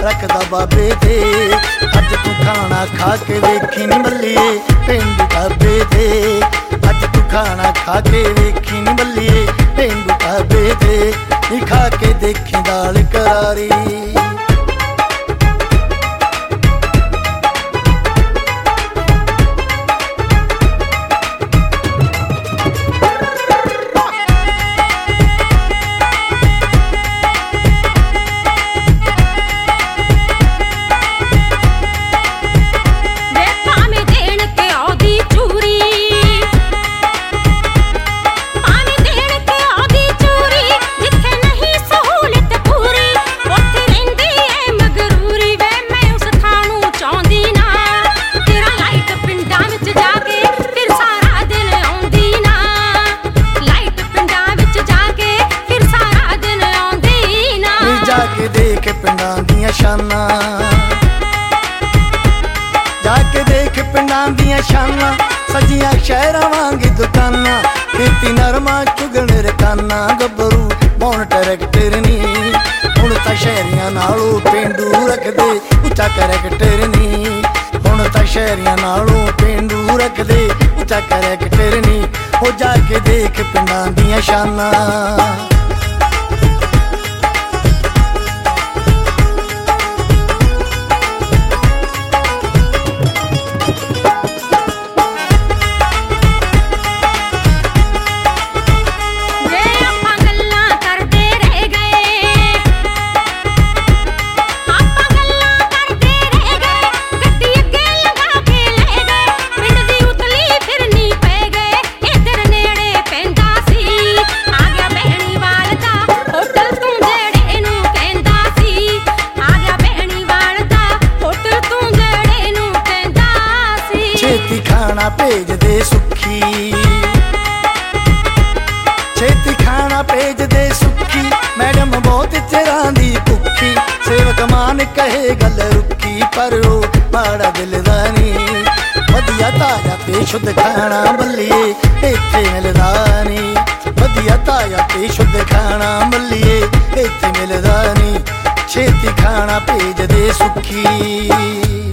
रखदा बाबे ते। अज तू खाना खा के वेखी नी बल्लिए पेंडू ढाबे ते। अज तू खाना खा के वेखी नी बल्लिए पेंडू ढाबे ते। नी खा के देखी दाल करारी। जाके देख पिंडां दियां शानां, जाके देख पिंडां दियां शानां। सजियां शहरां वांग दुकानां, खेती नरमा चुगण रकाना। गब्बरू बौण ट्रैक्टर नी, हुण तां शहरियां नालों पेंडू रखदे उच्चा करैक्टर नी। हुण तां शहरियां नालों पेंडू रखदे उच्चा करैक्टर नी। हो जाके देख पिंडां दियां शानां। छेती खाना भेज दे सुखी, छेती खाना भेज दे सुखी। मैडम बहुत चिरां दी भुखी, सेवक मान कहे गल रुखी। पर ओ माड़ा दिल दा नी, वधिया ताजा ते शुद्ध खाना बल्लिए इत्थे मिलदा नी। वधिया ताजा ते शुद्ध खाना बल्लिए इत्थे मिलदा नी। छेती खाना भेज दे सुखी।